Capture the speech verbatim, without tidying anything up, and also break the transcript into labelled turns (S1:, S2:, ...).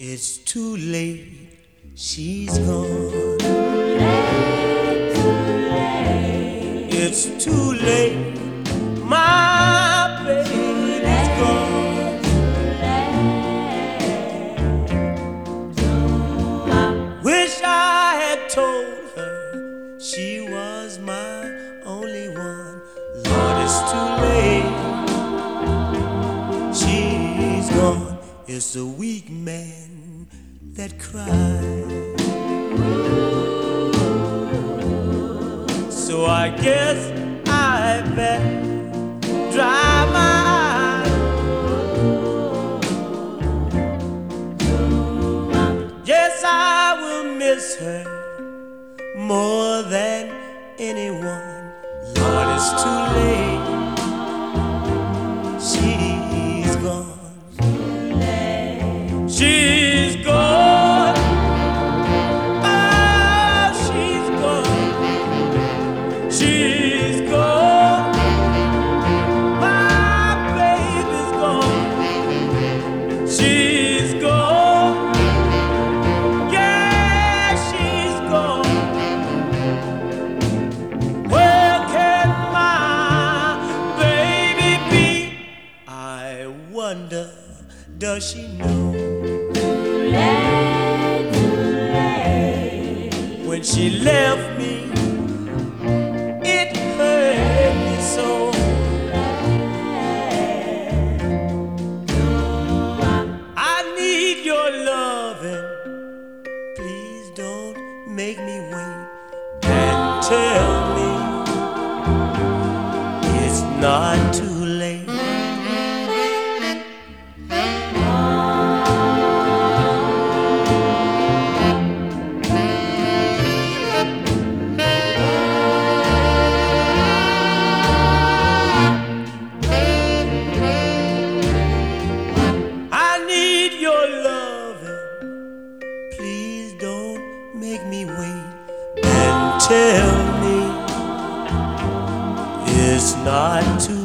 S1: It's too late, she's gone.
S2: Late, too late.
S1: It's too late, my baby's gone. Wish I had told her she was my only one. Lord, it's too late, she's gone. It's a weak man that cries. So I guess I better dry my eyes. Yes, I will miss her more than anyone. Lord, it's too late, she's gone. She's gone. Oh, she's gone. She's gone. My baby's gone. She's gone. Yeah, she's gone. Where can my baby be? I wonder, does she know?
S2: Late, too late.
S1: When she left me, it hurt me so. I need your loving. Please don't make me wait, and tell me it's not too late. Please don't make me wait, and tell me it's not too